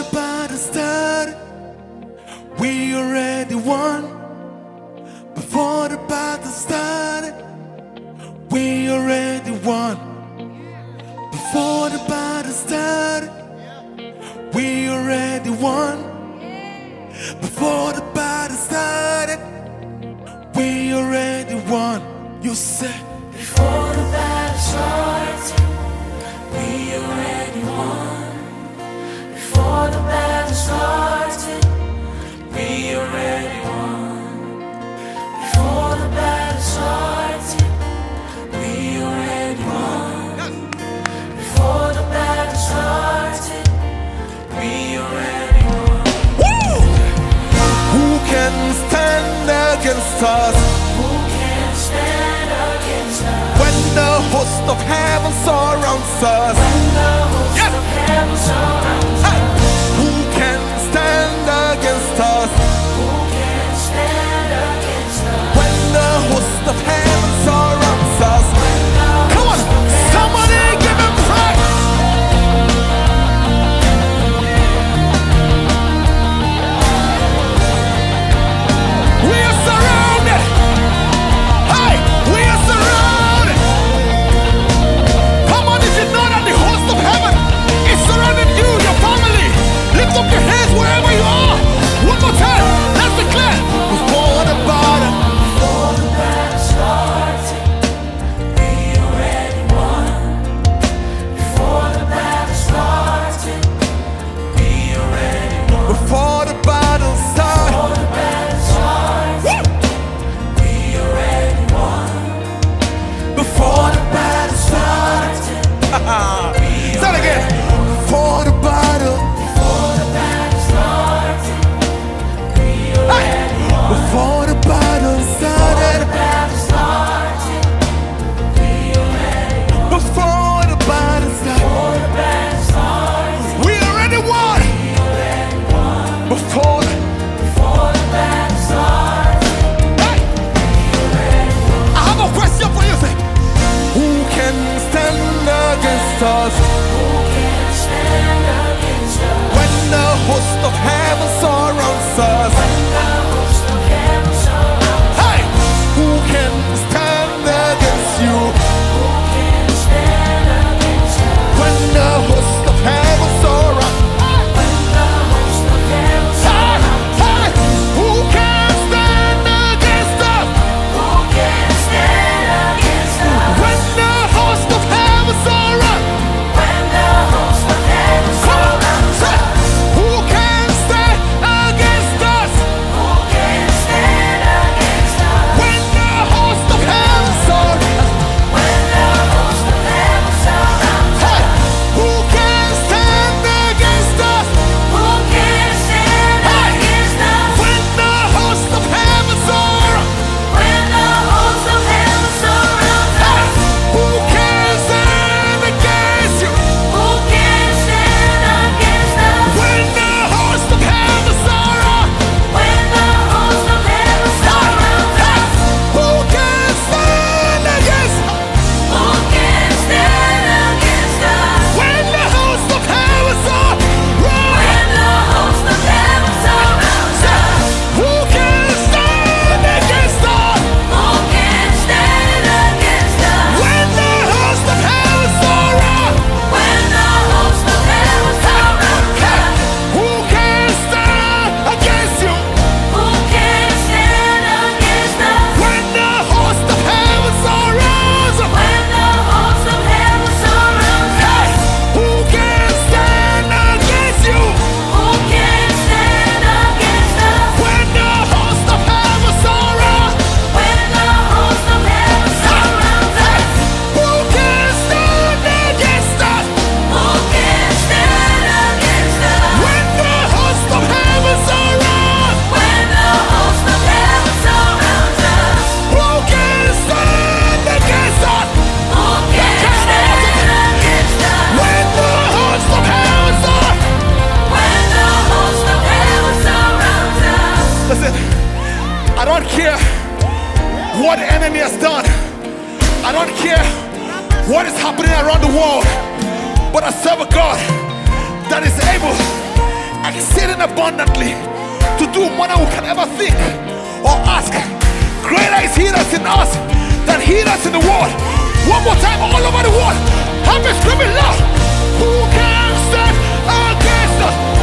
battle started, we already won. Before the battle started, we already won. Before the battle started, we already won. Before the battle started, we already won. You said, before the battle started, we already won. Before the battle started, we already won. Before the battle started, we already won. Before the battle started, we already won. woo! Who can stand against us? Who can stand against us? When the host of heaven surrounds us. When the host of heaven surrounds us. Who can stand against us? Who can stand against us? When the host of heaven surrounds us. When the Come on, somebody give him praise. We are surrounded. Hey, we are surrounded. Come on, did you know that the host of heaven is surrounding you, your family? Lift up your hands wherever you are. One more time, let's declare. Before the battle, before the battle started, we already won. Before the battle started, we already won. before the battle started. Before the battle started, we already won. Before the battle started. Start again. Before the battle. Before the battle started, we already won. Before the battle Before started. the battle started, we already won. Before the battle started. Before the battle started, We already won. we already won. Before the Before the battle started, hey, I have a question for you. Say, who can stand against us who can stand against us? when the host of heaven surrounds us? When the host of heaven surrounds us, Hey, who can stand against you who can stand against us? when the host of heaven surrounds? When the host of heaven Hey, surrounds us, hey, who can stand against us who can stand against us? when the host of heaven surrounds? When the host of heaven surrounds us, Who can stand against us who can stand against us? when the host of heaven surrounds? When the host of heaven surrounds us, Hey, who can stand against us who can stand against us? when the host of heaven surrounds? When the host of heaven surrounds Hey, us, who can stand against you who can stand against us? when the host of heaven surrounds? When the host of heaven surrounds Hey, us, who can stand against us who can stand against us? when the host of heaven surrounds? When the host of heaven surrounds us, Who can stand against us who can stand against us? when the host of heaven surrounds? When the host of heaven surrounds us, Who can stand against you who can stand against us? when the host of heaven surrounds? When the host of heaven surrounds us, Who can stand against you who can stand against us? when the host of heaven surrounds? When the host of heaven surrounds us, Who can stand against us who can stand against us? when the host of heaven surrounds? When the host of heaven surrounds us, Who can stand against us who can stand against us? when the host of heaven surrounds? When the host of heaven surrounds us, Listen, I don't care what the enemy has done. I don't care what is happening around the world. But I serve a God that is able exceeding abundantly, to do more than we can ever think or ask. Greater is He that's in us than he that's in the world. One more time, all over the world. Have me screaming loud. Who can stand against us?